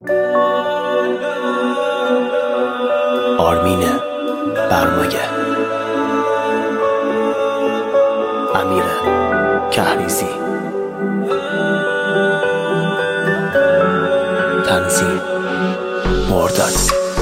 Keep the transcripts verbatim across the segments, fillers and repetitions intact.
آرمین برمگه، امیر کهریزی، تنظیم مرداد.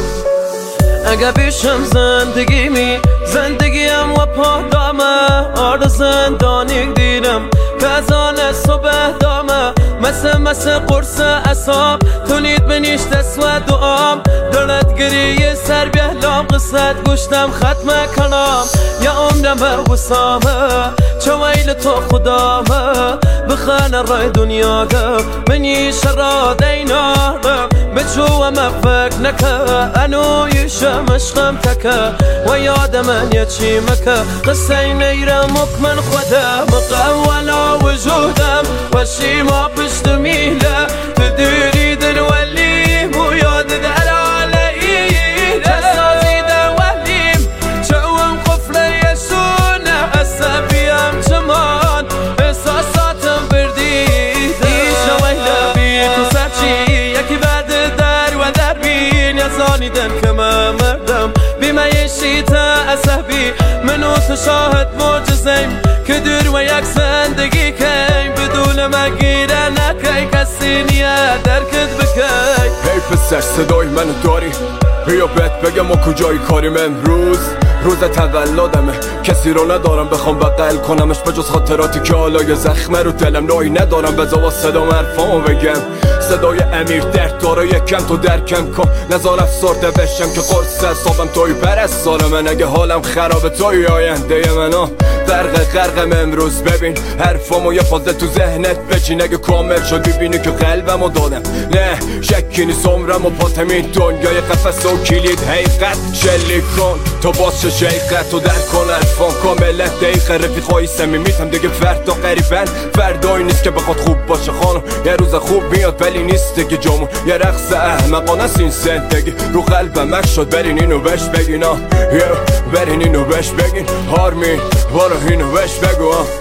اگه پیشم زندگیمی زندگیم و پادامه، آر زندانی دیدم کازان صبح دامه، مثل مثل قرص اصاب تولید بنیش دست و دعام، دلت گریه سر بیهلام قصت گوشتم ختم کنم، یا عمرم وسامه چه ویل تو خدامه، بخانه رای دنیا ده منی شرا دیناره، بچو مفک نکه انو یشم عشقم تکه، و یاد من یچی مکه قصه نیرم مکمن خودم، مقولا وجودم و شیما پشت میله، تدیری دل ولیم و یاد در علیه، تسازی در ولیم چوم قفل یسونه، عصبیم چمان احساساتم بردید، ایشا ویله بی تو سرچی یکی بعد در و در بین، یزانیدن که من مردم بیمایشی تا عصبی، منو تو شاهد معجزیم که دور و یک زندگی کیم، بدون مگیره نکی کسی نیه درکت بکی. هی پسر صدای منو داری؟ بیا بهت بگم ما کجایی کاریم امروز، روز تولدمه، کسی رو ندارم بخوام بغل کنمش بجز خاطراتی که حالا یه زخمه رو دلم، نایی ندارم بذار صدا حرفامو بگم، صدای امیر درد داره یکم تو درکم کن، نزار افسرده بشم که قرص حسابم توی پرستاره من، اگه حالم خرابه توی آینده منو غرق غرقم امروز، ببین حرفامو یه فازه تو ذهنت بچین، اگه کامل شد ببینی که قلبمو دادم، نه شکی نیست عمرم و پاتم این دنیای قفس و کلید حقیقت شلیک کن، تو باز چه شیقت تو در کن الفان کاملت دقیقه، رفیقای صمیمیتم دیگه فردا قریبن، فردایی نیست که بخواد خوب باشه خانم، یه روز خوب میاد ولی نیست دیگه جامون، یه رقص احمقانه است این زندگی، رو قلبم اخ شد برین اینو بهش بگین، آه برین اینو بهش بگین، آرمین بارو اینو بهش بگو، آه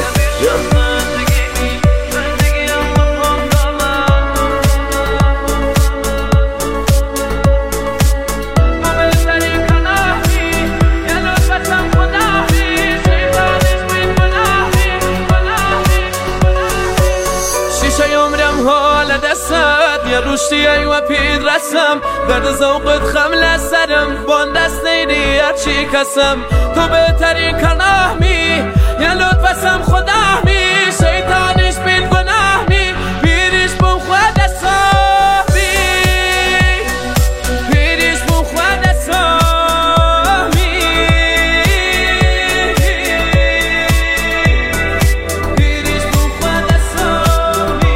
یه روشتی و پید رسم درد زوقت خمل سرم، بان دست نیدی هرچی کسم، تو بهترین کناهمی یه لطفسم خداهمی، شیطانش بید گناهمی پیریش بون خود صاحبی، پیریش بون خود صاحبی، پیریش بون خود صاحبی.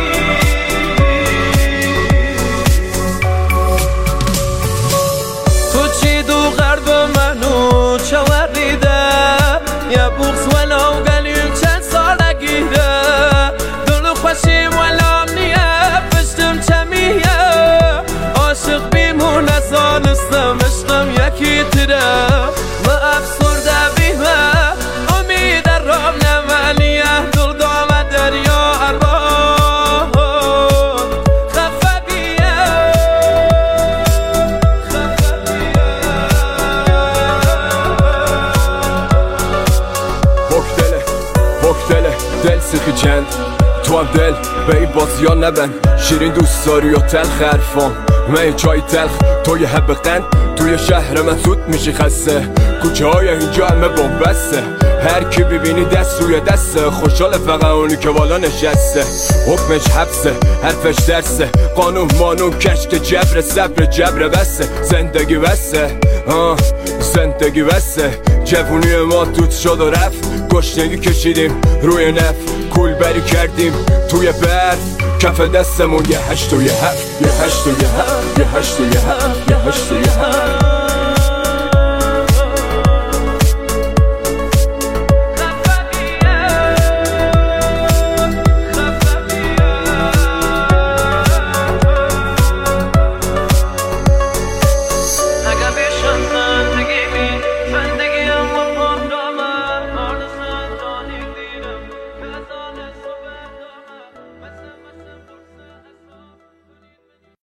یا بغز ولو قلیم چند سال گیره، دلو خوشیم ولام نیه پشتم چمیه، عاشق بیمون ازانستم عشقم یکی تره، ما افسرده بیمه امید رام نمانیه، دل دام دریا ارباب خفه بیه، خفه بیه. دله دل سیخی چند تو هم دل به این بازی ها نبن، شیرین دوست داری و تلخ حرفام، من چای تلخ توی حب قند، توی شهر من زود میشی خسته، کوچه های اینجا همه بومبسته، هر کی ببینی دست روی دسته، خوشحال فقط اونی که بالا نشسته، حکمش حبسه حرفش درسه، قانون مانون کشک جبر صبر جبر بسته، زندگی بسته آه زندگی بسته، جوونی ما توت شد و رفت، گشنگی کشیدیم روی نف، کول بری کردیم توی برف، کف دستمون یه هشت و یه هفت، یه هشت و یه هفت، یه هشت و یه هفت، یه هشت و یه هفت.